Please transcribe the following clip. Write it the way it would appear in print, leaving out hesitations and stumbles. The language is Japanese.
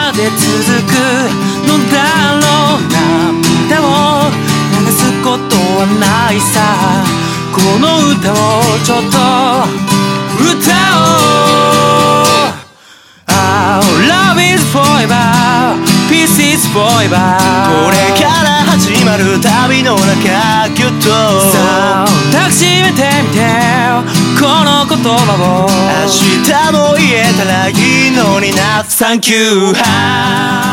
まで続くのだろう。涙を流すことはないさ。この歌をちょっと歌おう。 Our love is forever, peace is forever。 これから始まる旅の中ぎゅっとさあ抱きしめてみてこの言葉を。 明日も言えたらいいのにな。 Thank you